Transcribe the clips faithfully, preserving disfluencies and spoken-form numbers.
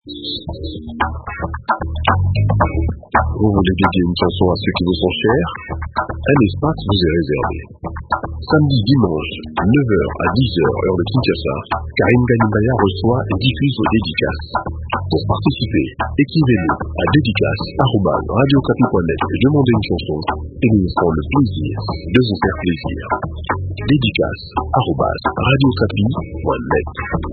Vous voulez dédier une chanson à ceux qui vous sont chers? Un espace vous est réservé. Samedi, dimanche, neuf heures à dix heures, heure de Kinshasa, Karine Ganibaya reçoit et diffuse vos dédicaces. Pour participer, écrivez-nous à dédicace arobase radiocapi point net et demandez une chanson et nous nous ferons le plaisir de vous faire plaisir. Dédicace arobase radiocapi point net.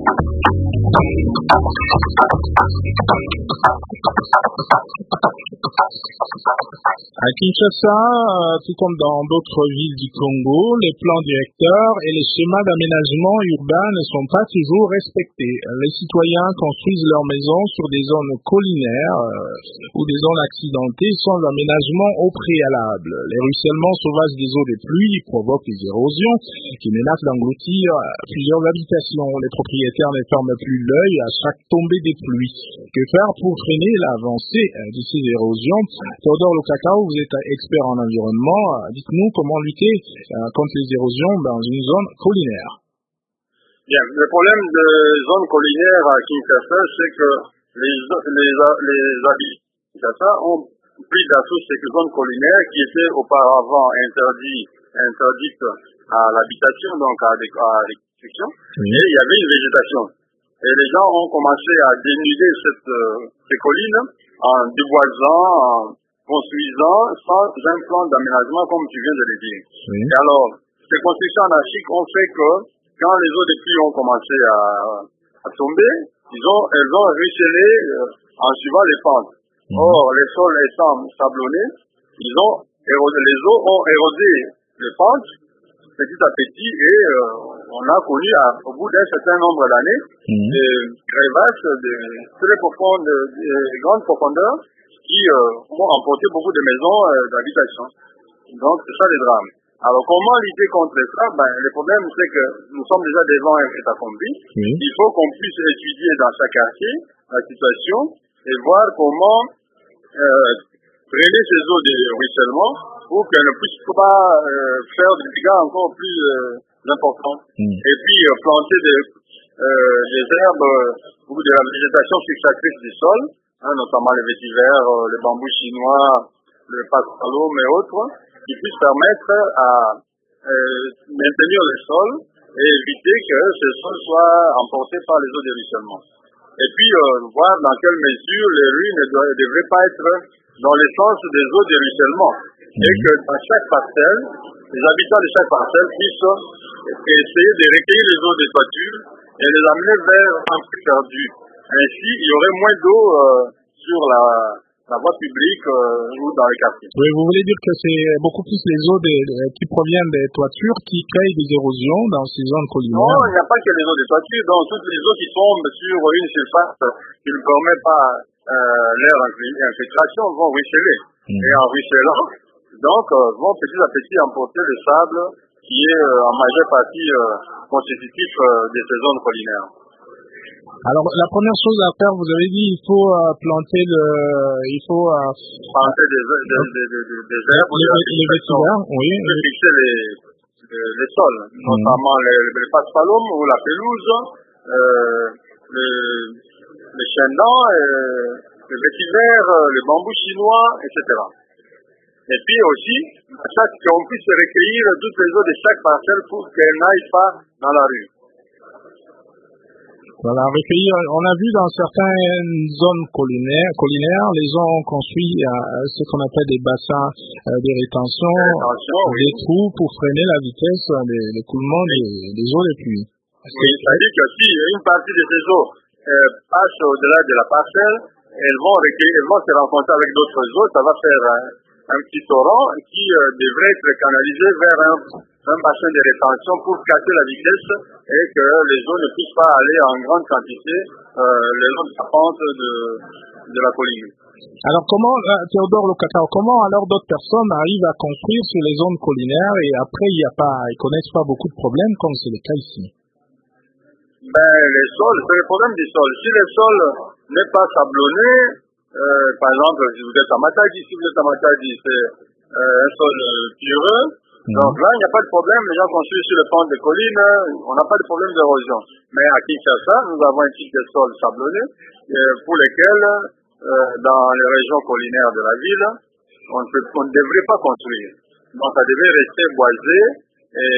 À Kinshasa, tout comme dans d'autres villes du Congo, les plans directeurs et les schémas d'aménagement urbain ne sont pas toujours respectés. Les citoyens construisent leurs maisons sur des zones collinaires euh, ou des zones accidentées sans aménagement au préalable. Les ruissellements sauvages des eaux des pluies provoquent des érosions qui menacent d'engloutir plusieurs habitations. Les propriétaires ne ferment plus l'œil à chaque tombée des pluies. Que faire pour freiner l'avancée de ces érosions? Théodore Lokakao, vous êtes expert en environnement. Dites-nous comment lutter contre les érosions dans une zone collinaire. Bien, le problème de zone collinaire à Kinshasa, c'est que les, les, les habitants de Kinshasa ont pris d'assaut ces zones collinaires qui étaient auparavant interdites, interdites à l'habitation, donc à, à l'exécution, oui. Et il y avait une végétation. Et les gens ont commencé à dénuder cette, ces collines en déboisant, en construisant sans un plan d'aménagement comme tu viens de le dire. Oui. Et alors, ces constructions anarchiques ont fait que quand les eaux des pluies ont commencé à, à tomber, ils ont, elles ont ruisselé euh, en suivant les pentes. Mmh. Or, les sols étant sablonnés, ils ont érodé, les eaux ont érodé les pentes petit à petit et euh, on a connu à, au bout d'un certain nombre d'années mmh. des crevasses de très profondes, de grandes profondeurs qui euh, ont emporté beaucoup de maisons euh, d'habitation. Donc, c'est ça le drame. Alors, comment lutter contre ça? Ben, le problème, c'est que nous sommes déjà devant un fait accompli. Oui. Il faut qu'on puisse étudier dans chaque quartier la situation et voir comment euh, freiner ces eaux de ruissellement pour qu'elles ne puissent pas euh, faire des dégâts encore plus euh, importants. Mm. Et puis, euh, planter des, euh, des herbes euh, ou de la végétation subtractrice du sol, hein, notamment les vétivers, euh, les bambous chinois, le pastoralum et autres, qui puissent permettre à euh, maintenir le sol et éviter que ce sol soit emporté par les eaux de ruissellement. Et puis, euh, voir dans quelle mesure les rues ne doivent, devraient pas être dans le sens des eaux de ruissellement. Mmh. Et que dans chaque parcelle, les habitants de chaque parcelle puissent essayer de recueillir les eaux des toitures et les amener vers un puits perdu. Ainsi, il y aurait moins d'eau euh, sur la... la voie publique euh, ou dans les quartiers. Oui, vous voulez dire que c'est beaucoup plus les eaux des, qui proviennent des toitures qui créent des érosions dans ces zones collinaires? Non, il n'y a pas que les eaux des toitures, donc toutes les eaux qui tombent sur une surface qui ne permet pas euh, leur infiltration vont ruisseler. Mmh. Et en ruisselant, donc euh, vont petit à petit emporter le sable qui est euh, en majeure partie euh, constitutif euh, de ces zones collinaires. Alors, la première chose à faire, vous avez dit, il faut euh, planter le, il faut euh, planter des, des, des, des, des herbes, les, les, les vétivers, oui, oui. Fixer les, les, les sols, mmh. notamment les, les pastoralum ou la pelouse, euh, les, les chênes-dents, euh, les vétivers, les bambous chinois, et cetera. Et puis aussi, chaque, qu'on puisse recueillir toutes les eaux de chaque parcelle pour qu'elles n'aillent pas dans la rue. Voilà, recueillir, on a vu dans certaines zones collinaires, collinaires les gens ont construit euh, ce qu'on appelle des bassins euh, de rétention, rétention des oui. trous pour freiner la vitesse de l'écoulement des, des eaux des pluies. Oui, c'est-à-dire que si une partie de ces eaux euh, passe au-delà de la parcelle, elles vont recueillir, elles vont se rencontrer avec d'autres eaux, ça va faire un, un petit torrent qui euh, devrait être canalisé vers un, un bassin de rétention pour casser la vitesse et que les eaux ne puissent pas aller en grande quantité euh, le long de la pente de, de la colline. Alors comment, Théodore Lokakao, comment alors d'autres personnes arrivent à construire sur les zones collinaires et après il y a pas, ils connaissent pas beaucoup de problèmes comme c'est le cas ici? Ben les sols, c'est le problème des sols. Si le sol n'est pas sablonné, euh, par exemple si vous êtes à Matadi, si vous êtes à Matadi, c'est euh, un sol pureux. Mmh. Donc là, il n'y a pas de problème, les gens construisent sur le pente des collines, on n'a pas de problème d'érosion. Mais à Kinshasa, nous avons un type de sol sablonneux euh, pour lesquels, euh, dans les régions collinaires de la ville, on ne, peut, on ne devrait pas construire. Donc ça devait rester boisé et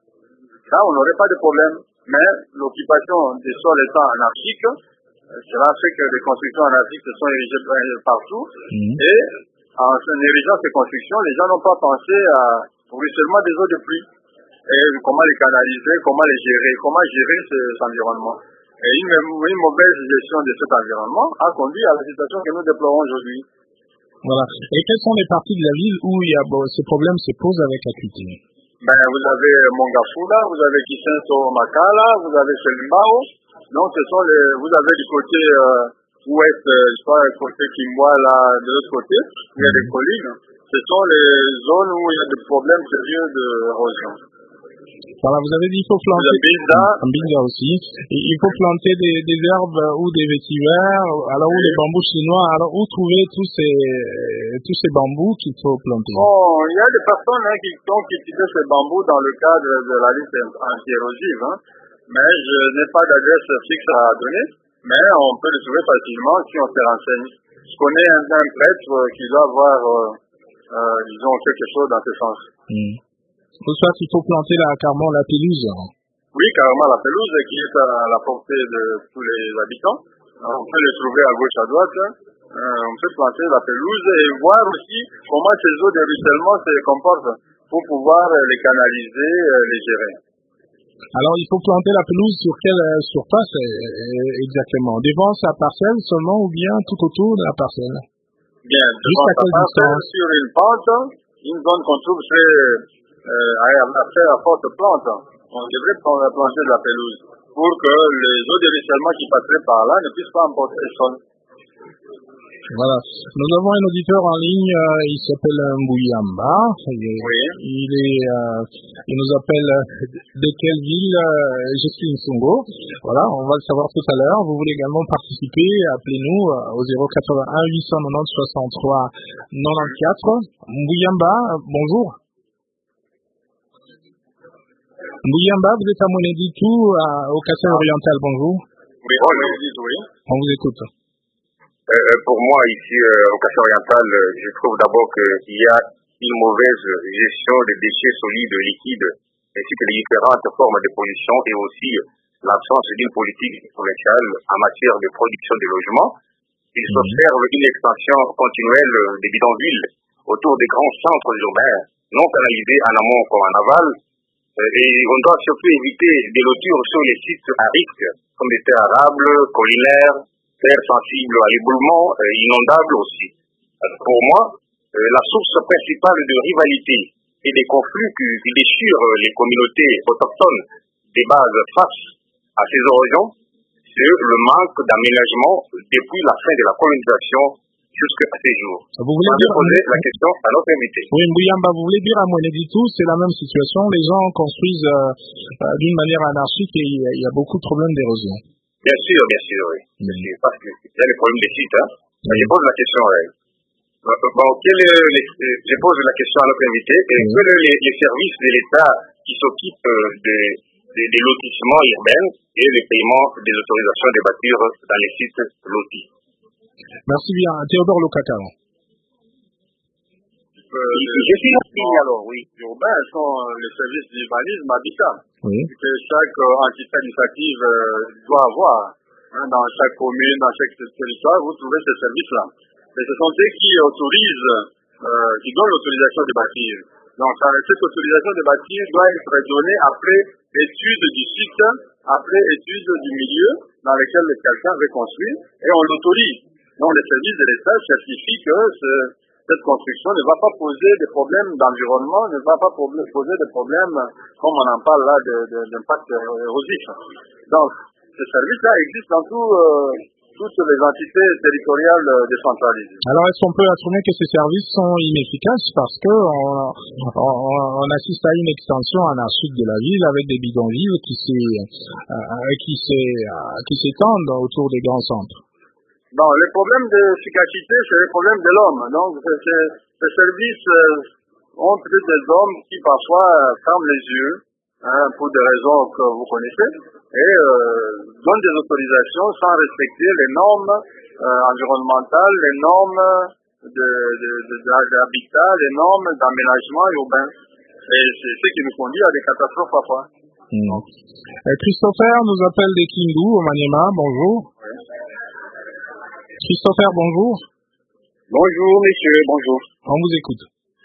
là, on n'aurait pas de problème. Mais l'occupation des sols étant anarchique, cela fait que les constructions anarchiques se sont érigées partout. Mmh. Et en érigeant ces constructions, les gens n'ont pas pensé à, au ruissellement des eaux de pluie. Et comment les canaliser, comment les gérer, comment gérer cet environnement. Et une, une mauvaise gestion de cet environnement a conduit à la situation que nous déplorons aujourd'hui. Voilà. Et quelles sont les parties de la ville où il y a, bon, ces problèmes se posent avec l'acuité? Ben, vous avez Mongafula, vous avez Kisenso Makala, vous avez Selimbao. Donc, ce sont les, vous avez du côté euh, ouest, euh, je crois, côté Kimwa, là, de l'autre côté, où il y a des collines. Ce sont les zones où il y a des problèmes sérieux d'érosion. Voilà, vous avez dit qu'il faut planter, en Binda aussi, et il faut planter des, des herbes ou des vétivers, alors où oui. Les bambous chinois, alors où trouver tous ces, tous ces bambous qu'il faut planter? Bon, il y a des personnes hein, qui ont cultivé ces bambous dans le cadre de la liste anti-érosive, hein, mais je n'ai pas d'adresse fixe à donner, mais on peut le trouver facilement si on se renseigne. Je connais un, un prêtre qui doit avoir, euh, euh, disons, quelque chose dans ce sens. Mm. Pour ça, il faut planter là, carrément la pelouse. Oui, carrément la pelouse qui est à la portée de tous les habitants. Alors, on peut les trouver à gauche, à droite. Euh, on peut planter la pelouse et voir aussi comment ces eaux de ruissellement se comportent pour pouvoir les canaliser, les gérer. Alors, il faut planter la pelouse sur quelle surface exactement? Devant sa parcelle seulement ou bien tout autour de la parcelle? Bien, devant sa parcelle, sur une pente, une zone qu'on trouve très... Euh, à faire à forte plante, on devrait planter de la pelouse pour que les eaux de ruissellement qui passeraient par là ne puissent pas emporter les sols. Voilà. Nous avons un auditeur en ligne, euh, il s'appelle Mbuyamba. Il, oui. il, est, euh, il nous appelle de quelle ville? euh, Justine Songo. Voilà, on va le savoir tout à l'heure. Vous voulez également participer? Appelez-nous euh, au zéro quatre-vingt-un huit cent quatre-vingt-dix soixante-trois quatre-vingt-quatorze. Mbuyamba, bonjour. Mbuyamba, vous êtes à Mweneditu, au Kassai oriental, bonjour. Oui, bonjour, oui. On vous écoute. Euh, pour moi, ici, euh, au Kassai oriental, je trouve d'abord qu'il y a une mauvaise gestion des déchets solides, liquides, ainsi que les différentes formes de pollution et aussi l'absence d'une politique provinciale en matière de production de logements. Il s'observe mmh. une extension continuelle des bidonvilles autour des grands centres urbains, non canalisés en amont comme en aval. Et on doit surtout éviter des loutures sur les sites à risque, comme des terres arables, collinaires, terres sensibles à l'éboulement, euh, inondables aussi. Alors pour moi, euh, la source principale de rivalité et des conflits qui, qui déchirent les communautés autochtones des bases face à ces érosions, c'est le manque d'aménagement depuis la fin de la colonisation jusqu'à ces jours. Vous voulez On dire poser la question à notre invité. Oui, Mbuyamba, vous voulez dire à Mweneditu, c'est la même situation. Les gens construisent euh, euh, d'une manière anarchique et il y, y a beaucoup de problèmes d'érosion. Bien sûr, bien sûr, oui. Mmh. Bien sûr, parce qu'il y a les problèmes des sites. Hein. Mmh. Je pose la question. Ouais. Bon, quel est les, je pose la question à notre invité. Mmh. Quels sont les, les services de l'État qui s'occupent de, de, des lotissements urbains et le paiement des autorisations de bâtir dans les sites lotis? Merci bien. Théodore Lokaka. Euh, je suis ligne alors, oui. Les urbains sont les services d'urbanisme habitat. Oui. Que chaque euh, entité administrative euh, doit avoir. Hein, dans chaque commune, dans chaque territoire, vous trouvez ces services-là. Et ce sont eux qui autorisent, euh, qui donnent l'autorisation de bâtir. Donc, cette autorisation de bâtir doit être donnée après étude du site, après étude du milieu dans lequel quelqu'un veut construire, et on l'autorise. Donc, les services de l'État certifient que ce, cette construction ne va pas poser des problèmes d'environnement, ne va pas poser des problèmes, comme on en parle là, d'impact érosif. Donc, ce service-là existe dans tout, euh, toutes les entités territoriales décentralisées. Alors, est-ce qu'on peut affirmer que ces services sont inefficaces parce que on, on, on assiste à une extension anarchique de la ville avec des bidonvilles qui s'étendent euh, autour des grands centres? Non, le problème d'efficacité, c'est le problème de l'homme. Donc, ces services euh, ont peut-être des hommes qui parfois ferment les yeux, hein, pour des raisons que vous connaissez, et euh, donnent des autorisations sans respecter les normes euh, environnementales, les normes de, de, de, d'habitat, les normes d'aménagement urbain. Et c'est ce qui nous conduit à des catastrophes parfois. Mmh. Euh, Christopher nous appelle de Kindu, au Maniema. Bonjour. Oui. Christopher, bonjour. Bonjour, monsieur, bonjour. On vous écoute.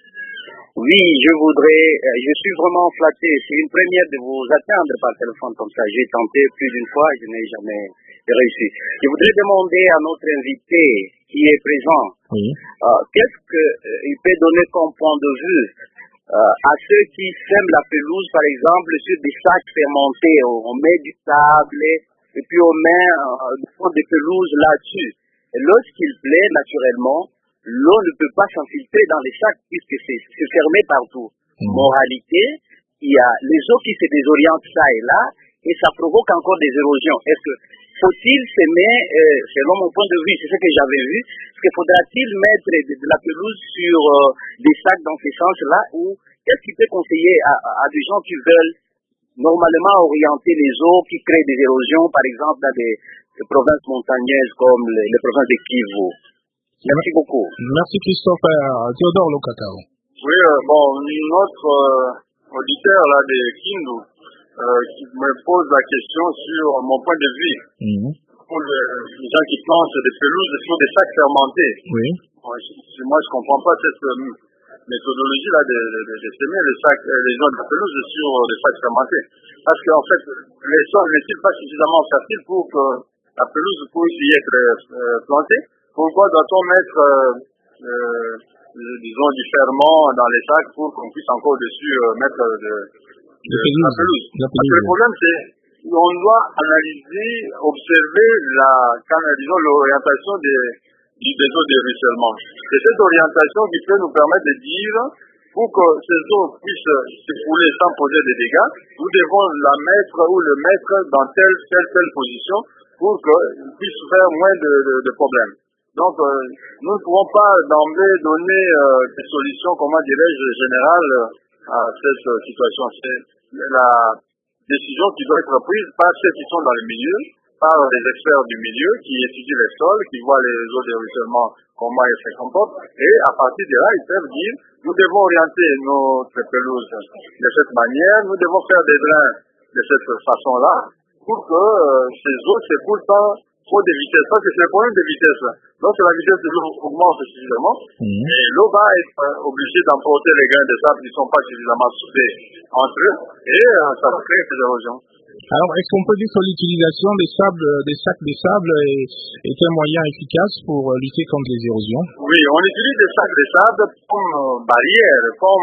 Oui, je voudrais, je suis vraiment flatté. C'est une première de vous atteindre par téléphone comme ça. J'ai tenté plus d'une fois, je n'ai jamais réussi. Je voudrais demander à notre invité qui est présent, oui. euh, qu'est-ce qu'il euh, peut donner comme point de vue euh, à ceux qui sèment la pelouse, par exemple, sur des sacs fermentés. On met du sable et puis on met euh, des pelouses là-dessus. Et lorsqu'il plaît, naturellement, l'eau ne peut pas s'infiltrer dans les sacs puisque c'est, c'est fermé partout. Mmh. Moralité, il y a les eaux qui se désorientent ça et là et ça provoque encore des érosions. Est-ce que faut-il s'aimer, euh, selon mon point de vue, c'est ce que j'avais vu, est-ce que faudra-t-il mettre de, de la pelouse sur euh, des sacs dans ces sens-là ou qu'est-ce qui peut conseiller à, à des gens qui veulent normalement orienter les eaux qui créent des érosions, par exemple dans des, des provinces montagneuses comme les, les provinces de Kivu? Merci beaucoup. Merci Christopher. Théodore Lokakao. Oui, euh, bon, notre euh, auditeur là de Kindu euh, qui me pose la question sur mon point de vue. Mmh. Pour le, les gens qui plantent des pelouses sur des sacs fermentés. Oui. Moi, je, moi, je comprends pas cette euh, méthodologie là de, de, de, de semer les sacs, les gens de pelouse sur des sacs fermentés. Parce qu'en fait, les sols n'est-il pas suffisamment fertile pour que la pelouse puisse y être euh, plantée? Pourquoi doit-on mettre, euh, euh, disons, du ferment dans les sacs pour qu'on puisse encore dessus euh, mettre de, de, de la pelouse? Parce que le problème, c'est qu'on doit analyser, observer la, disons, l'orientation des, des eaux de ruissellement. C'est cette orientation qui peut nous permettre de dire, pour que ces eaux puissent s'écouler sans poser des dégâts, nous devons la mettre ou le mettre dans telle, telle, telle position pour qu'il puisse faire moins de, de, de problèmes. Donc, euh, nous ne pouvons pas d'emblée donner euh, des solutions, comment dirais-je, générales euh, à cette euh, situation. C'est la décision qui doit être prise par ceux qui sont dans le milieu, par les experts du milieu qui étudient les sols, qui voient les eaux de ruissellement, comment elles se comportent, et à partir de là, ils peuvent dire, nous devons orienter notre pelouse de cette manière, nous devons faire des drains de cette façon-là, pour que euh, ces eaux s'écoulent sans trop de vitesse, parce que c'est le problème de vitesse là. Lorsque la vitesse de l'eau augmente suffisamment, mmh. et l'eau va être euh, obligée d'emporter les grains de sable qui ne sont pas suffisamment soudés entre eux, et euh, ça va créer des érosions. Alors, est-ce qu'on peut dire que l'utilisation des sables, des sacs de sable est, est un moyen efficace pour euh, lutter contre les érosions? Oui, on utilise des sacs de sable comme euh, barrière, comme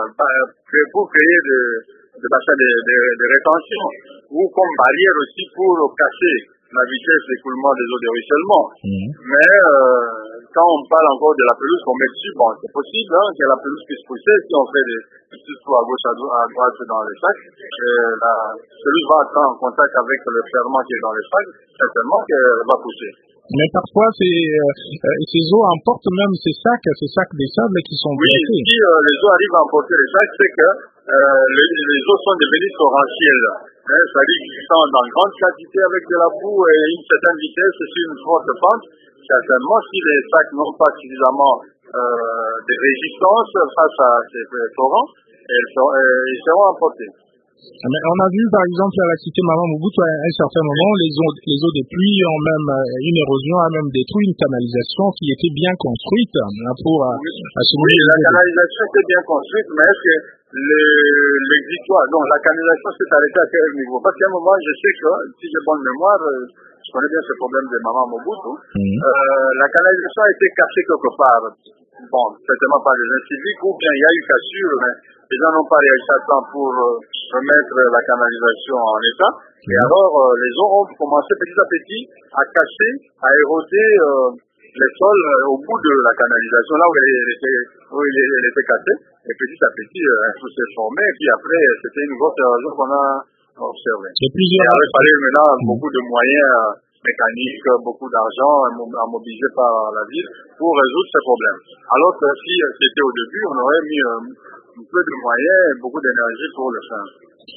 euh, pour créer de, de bassins de, de, de rétention, ou comme barrière aussi pour casser la vitesse d'écoulement des eaux de ruissellement. Mmh. Mais euh, quand on parle encore de la pelouse qu'on met dessus, bon, c'est possible hein, que la pelouse puisse pousser si on fait des petits trous à gauche, à, à droite dans les sacs. Euh, la pelouse va entrer en contact avec le ferment qui est dans les sacs, certainement qu'elle va pousser. Mais parfois, ces, euh, ces eaux emportent même ces sacs, ces sacs de sable qui sont oui, placés. Si euh, les eaux arrivent à emporter les sacs, c'est que euh, les, les eaux sont devenues torrentielles. Hein, c'est-à-dire qu'ils sont dans grande quantité avec de la boue et une certaine vitesse sur une forte pente. Certainement, si les sacs n'ont pas suffisamment euh, de résistance face à ces torrents, ils seront, euh, ils seront emportés. Mais on a vu, par exemple, à la cité Maman Mobutu, à un certain moment, les eaux, les eaux des pluies ont même euh, une érosion, a même détruit une canalisation qui était bien construite hein, pour euh, oui. assumuler. Oui, la canalisation était bien construite, mais est-ce que le, l'exitoire, donc la canalisation s'est arrêtée à quel niveau? Parce qu'à un moment, je sais que, si j'ai bonne mémoire, euh, je connais bien ce problème de Maman Mobutu, mmh. euh, la canalisation a été cassée quelque part. Bon, certainement par les inciviques, ou bien il y a eu cassure, mais les gens n'ont pas réagi à temps pour euh, remettre la canalisation en état. Et alors, euh, les eaux ont commencé petit à petit à casser, à éroder euh, les sols euh, au bout de la canalisation, là où elle, elle, était, où elle, elle était cassée. Et petit à petit, euh, un trou s'est formé. Et puis après, c'était une grosse érosion qu'on a observée. Et plusieurs... Et avec parlé maintenant mmh. beaucoup de moyens mécaniques, beaucoup d'argent à mobiliser par la ville pour résoudre ces problèmes. Alors que si c'était au début, on aurait mis un peu de moyens et beaucoup d'énergie pour le faire.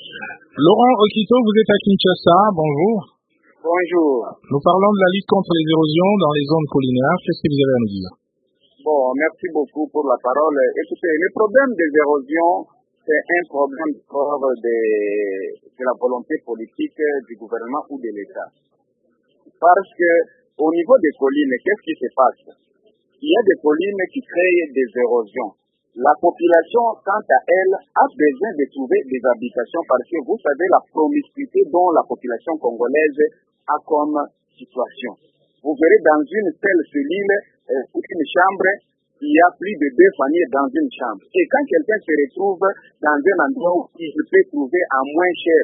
Laurent Okito, vous êtes à Kinshasa, bonjour. Bonjour. Nous parlons de la lutte contre les érosions dans les zones collinaires. Qu'est-ce que vous avez à nous dire? Bon, merci beaucoup pour la parole. Écoutez, le problème des érosions, c'est un problème de, de la volonté politique du gouvernement ou de l'État. Parce que au niveau des collines, qu'est-ce qui se passe? Il y a des collines qui créent des érosions. La population, quant à elle, a besoin de trouver des habitations parce que vous savez la promiscuité dont la population congolaise a comme situation. Vous verrez dans une seule cellule, euh, une chambre, il y a plus de deux familles dans une chambre. Et quand quelqu'un se retrouve dans un endroit où il peut trouver à moins cher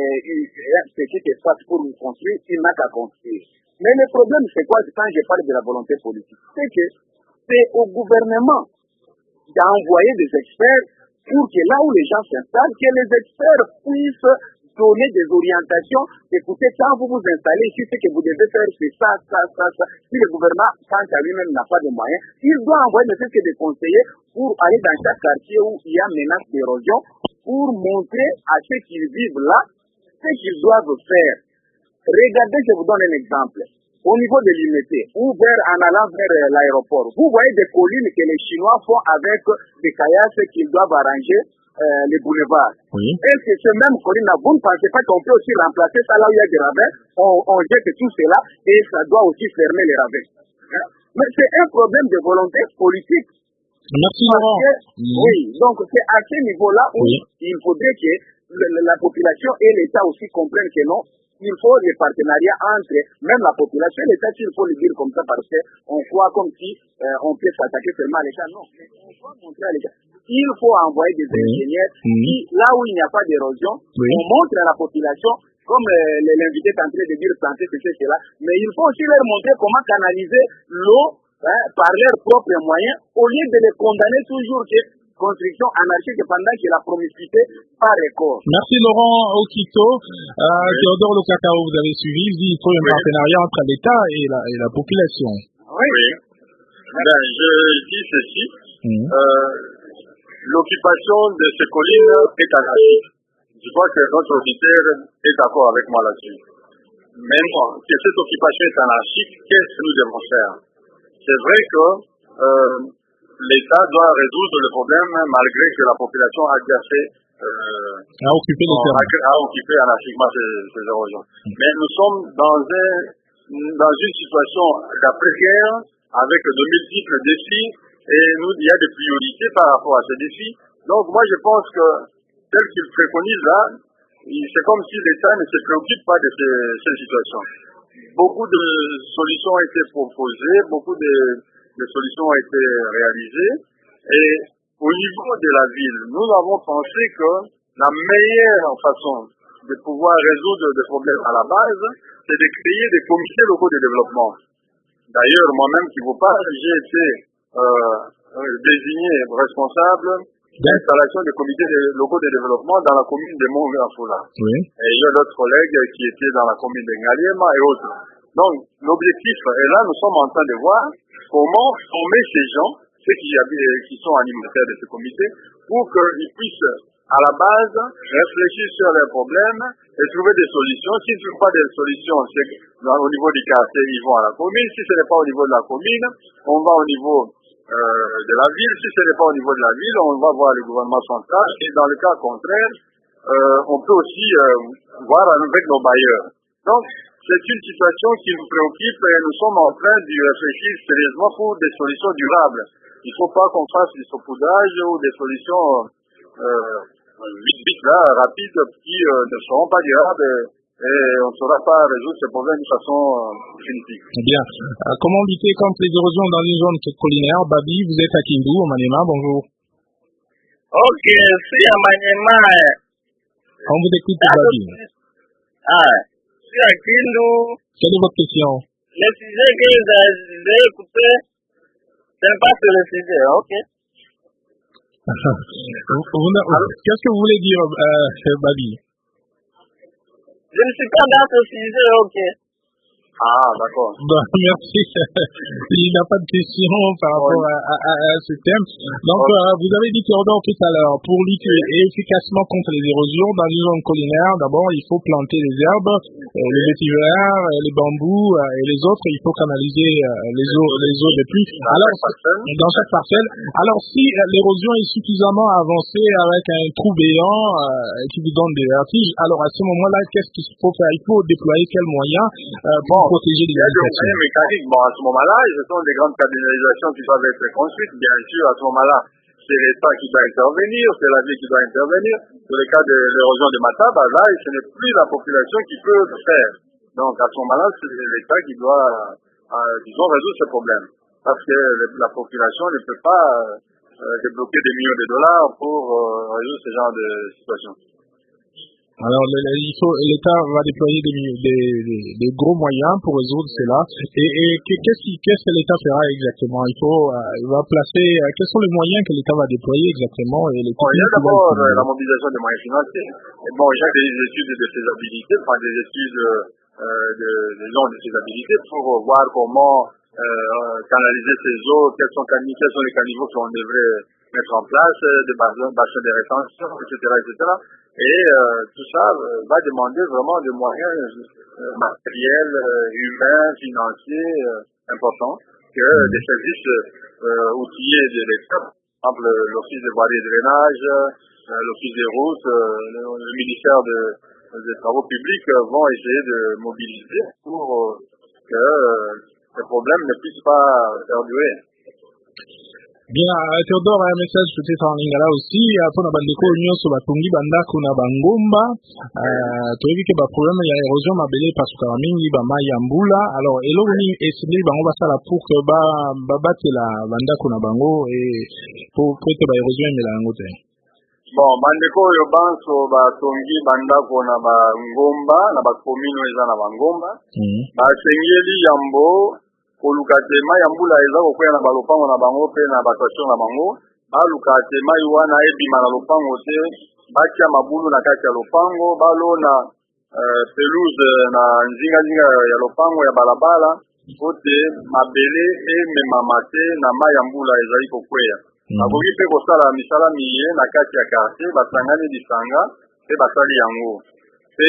euh, un petit espace pour construire, il n'a qu'à construire. Mais le problème, c'est quoi quand je parle de la volonté politique? C'est que c'est au gouvernement d'envoyer des experts pour que là où les gens s'installent, que les experts puissent donner des orientations. Écoutez, quand vous vous installez ici, ce que vous devez faire, c'est ça, ça, ça, ça. Si le gouvernement, quand à lui-même n'a pas de moyens, il doit envoyer ne serait-ce que des conseillers pour aller dans chaque quartier où il y a menace d'érosion, pour montrer à ceux qui vivent là ce qu'ils doivent faire. Regardez, je vous donne un exemple. Au niveau de l'unité, ou vers, en allant vers euh, l'aéroport, vous voyez des collines que les Chinois font avec des caillasses qu'ils doivent arranger euh, les boulevards. Oui. Et c'est ce même colline là, vous ne pensez pas qu'on peut aussi remplacer ça là où il y a des ravins, on, on jette tout cela et ça doit aussi fermer les ravins. Hein? Mais c'est un problème de volonté politique. Merci Laurent. Que, mmh. Oui, donc c'est à ce niveau-là où oui. il faudrait que le, la population et l'État aussi comprennent que non, il faut des partenariats entre même la population et l'État, il faut le dire comme ça parce qu'on croit comme si euh, on peut s'attaquer seulement à l'État. Non, mais on doit montrer à l'État. Il faut envoyer des oui. ingénieurs mmh. qui, là où il n'y a pas d'érosion, oui. on montre à la population, comme euh, l'invité est en train de dire santé, c'est cela, mais il faut aussi leur montrer comment canaliser l'eau hein, par leurs propres moyens, au lieu de les condamner toujours que construction anarchique pendant que la promiscuité par record. Merci Laurent Okito. Euh, oui. Théodore Lokakao, vous avez suivi, il dit qu'il faut un oui. partenariat entre l'État et la, et la population. Oui. oui. Ben, je dis ceci. Mmh. Euh, l'occupation de ces collines est anarchique. Je crois que notre auditeur est d'accord avec moi là-dessus. Maintenant, que cette occupation est anarchique, qu'est-ce que nous devons faire? C'est vrai que euh, l'État doit résoudre le problème malgré que la population a déjà fait euh, à occuper les terrains. A, a occupé anarchiquement ces, ces érosions. Mmh. Mais nous sommes dans, un, dans une situation d'après-guerre avec de multiples défis et nous, il y a des priorités par rapport à ces défis. Donc moi je pense que tel qu'il préconise là, c'est comme si l'État ne se préoccupe pas de ces, ces situations. Beaucoup de solutions ont été proposées, beaucoup de, de solutions ont été réalisées et au niveau de la ville, nous avons pensé que la meilleure façon de pouvoir résoudre des problèmes à la base, c'est de créer des comités locaux de développement. D'ailleurs, moi-même qui vous parle, j'ai été euh, désigné responsable d'installation des comités de, locaux de développement dans la commune de Mont-Verfoula. Oui. Et il y a d'autres collègues qui étaient dans la commune de Ngaliema et autres. Donc, l'objectif est là, nous sommes en train de voir comment former ces gens, ceux qui, qui sont animateurs de ce comité, pour qu'ils puissent, à la base, réfléchir sur leurs problèmes et trouver des solutions. S'ils ne trouvent pas des solutions, c'est au niveau du quartier, ils vont à la commune. Si ce n'est pas au niveau de la commune, on va au niveau euh, de la ville. Si ce n'est pas au niveau de la ville, on va voir le gouvernement central. Et dans le cas contraire, euh, on peut aussi euh, voir avec nos bailleurs. Donc, c'est une situation qui nous préoccupe et nous sommes en train d'y réfléchir sérieusement pour des solutions durables. Il ne faut pas qu'on fasse du saupoudrage ou des solutions euh, vite, vite là, rapides, qui euh, ne seront pas durables et on ne saura pas résoudre ces problèmes de façon euh, définitive. Bien. Euh, comment lutter contre les érosions dans une zone collinaire? Babi, vous êtes à Kindu, au Maniema, bonjour. Ok, c'est à Maniema. On vous écoute, Babi. Ah, c'est à Kindu. Quelle est votre question? Le sujet que vous avez écouté, ce n'est pas sur le sujet, ok? Qu'est-ce que vous voulez dire, euh, Babi? Je ne suis pas dans ce sujet, ok. Ah, d'accord. Bon, merci. Il n'y a pas de question par rapport Oui. à, à, à, à ce thème. Donc, Oui. euh, vous avez dit, Théodore, tout à l'heure, pour lutter efficacement contre les érosions dans les zones collinaires, d'abord, il faut planter les herbes, euh, les vétivers, euh, les bambous euh, et les autres. Il faut canaliser euh, les eaux, les eaux des pluies. Dans Alors, chaque parcelle. dans chaque parcelle. Alors, si euh, l'érosion est suffisamment avancée avec un trou béant euh, qui vous donne des vertiges, alors à ce moment-là, qu'est-ce qu'il faut faire? Il faut déployer quels moyens euh, pour Bon, protéger les il y a des habitations? moyens mécaniques. Bon, à ce moment-là, ce sont des grandes canalisations qui doivent être construites. Bien sûr, à ce moment-là, c'est l'État qui doit intervenir, c'est la ville qui doit intervenir. Dans le cas de l'érosion de Mataba, là, ce n'est plus la population qui peut le faire. Donc, à ce moment-là, c'est l'État qui doit, euh, disons, résoudre ce problème. Parce que la population ne peut pas euh, débloquer des millions de dollars pour euh, résoudre ce genre de situation. Alors, le, le, il faut, l'État va déployer des, des, des, des gros moyens pour résoudre cela. Et, et qu'est-ce, qui, qu'est-ce que l'État fera exactement? Il faut, euh, il va placer, euh, quels sont les moyens que l'État va déployer exactement? Et les bon, il y a d'abord euh, la mobilisation des moyens financiers. Et bon, il y a des études de faisabilité, enfin des études euh, de, disons, de faisabilité pour voir comment euh, canaliser ces eaux, quels sont, quels sont les caniveaux qu'on devrait mettre en place, des bassins, bassins de rétention, et cetera, et cetera. Et euh, tout ça euh, va demander vraiment des moyens euh, matériels, euh, humains, financiers euh, importants que des services euh, outillés de l'État, par exemple l'Office des voiries et drainage, euh, l'Office des routes, euh, le, le ministère de, des Travaux publics euh, vont essayer de mobiliser pour euh, que euh, ce problème ne puisse pas perdurer. Bien, Théodore, un message peut-être en lingala aussi, pour la bandeko nyonso batongi bandako na bangomba, euh, toyebi ke ba problème ya érosion mabele pasuka mingi ba mai ya mbula. Alors, eloko nini esengeli bango basala pour que ba babatela bandako na bango et pour que ba érosion emela yango te? Bon, bandeko oyo banso batongi bandako na bangomba, na bakomino eza na bangomba, mm-hmm. basengeli yambo koluka te mai ya mbula eza kokwea na balopango na bango pe na bastation na bango, baluka te mai wana ebima na lopango te, batia mabulu na kati ya lopango, balona euh, pelouse na nzinga-nzinga ya lopango ya balabala, ote mabele ememama te na mai ya mbula ezali kokwea. Bakoki pe kosala misala miye na kati ya quartier, basangani lisanga pe basali yango. Pe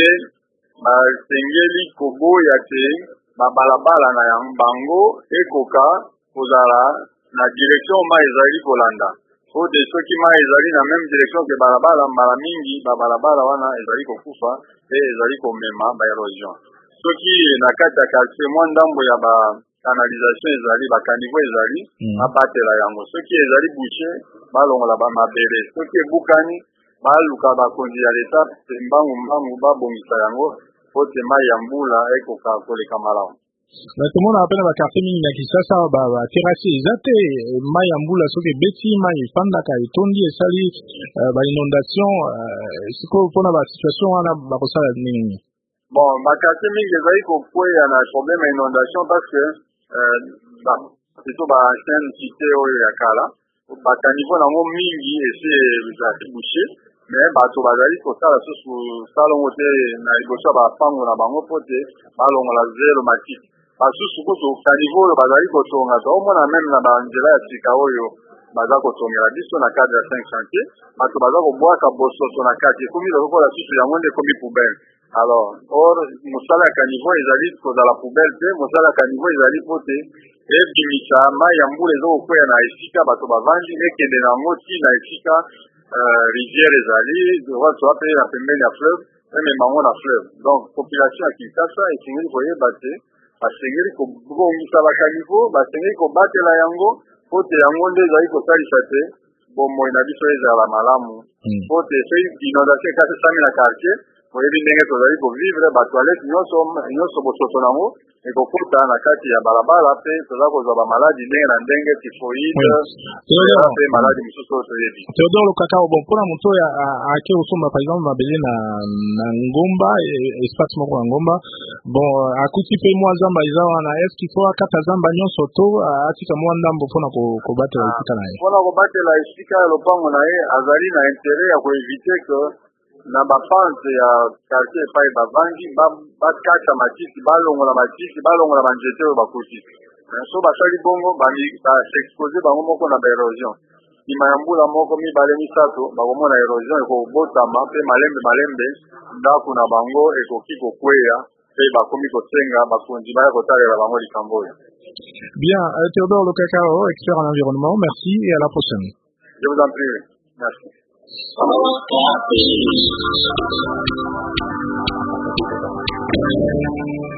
basengeli koboya te babalabala na yango bango ekoka kozala na direction mai ezali kolanda. Ote soki mai ezali na même direction ke balabala, mbala mingi babalabala wana ezali kokufa pe ezali komema ba érosion. Soki na kati ya quartier mwa ndambo ya ba canalisation ezali, ba caniveau ezali, mm. abatela yango. Soki ezali bouché, balongola ba mabele. Soki ebukani, baluka bakonzi ya leta mbangu mbangu babongisa yango, pote mai ya mbula ekoka koleka malamu. Tomona apena ba quartier mingi na Kisasa ba ba terrasse ezate mai ya mbula soki beti mai fandaka etondi esali uh, ba inondation uh, siko pona ba situation wana ba kosala nini? Bon, ba quartier mingi ezali kokwea na problème ya inondation parce que euh, ba plutôt ba ancienne cité oyo ya kala ba caniveau nango mingi esi ezali bouché, mais bato bazali kosala susu salongo te na liboso ba pango na bango pote balongola zero matiti. Basusu koto caniveau oyo bazali kotonga to omona même na banzela ya sika oyo baza kotongela biso na cadre ya cinq chantier, bato baza kobwaka bososo na kati ekomi lokola susu yango nde ekomi poubelle. Alors, or mosala ya caniveau ezali kozala poubelle te, mosala ya caniveau ezali pote ebimisa mai ya mbula eza kokwea na esika bato bavandi ekende nango ti na esika euh, rivière ezali toa pe na pembeni ya fleuve ememango na fleuve. Donc population ya Kinshasa esengeli koyeba te basengeli kobongisa bacaniveau, basengeli kobatela yango pote yango nde ezali kosalisa te bomoi na biso ezala malamu, pote pe inondation ekasi esami na quartier oyebi ndenge tozali kovivre batoilette nyonso nyonso bosoto nango ekokota na kati ya balabala pe toza kozwa bamaladi ndenge na ndenge typhoïde pe maladi mosusu oyo toyebi. Théodore Lokaka, bon mpona moto oyo ake kosomba par exemple mabele na na ngomba espace moko ya ngomba, bon akuti pe mwa zamba eza wana, est-ce qu'il faut akata zamba nyonso to atika mwa ndambo mpona kobatela esika na ye? Mpona kobatela esika ya lopango na ye azali na intérêt ya koevite ke na bapante ya quartier epai bavandi bakata matiti balongola matiti balongola banzete oyo bakoti so basali bongo baexpose bango moko na baérosion nsima ya mbula moko mibale misato bakomona érosion ekobotama mpe malembe malembe ndako na bango ekoki kokweya mpe bakomi kosenga bakonzi baya kotalela bango likambo oyo. Bien, euh, Théodore Lokakao, expert en environnement, merci et à la prochaine. Je vous en prie, merci.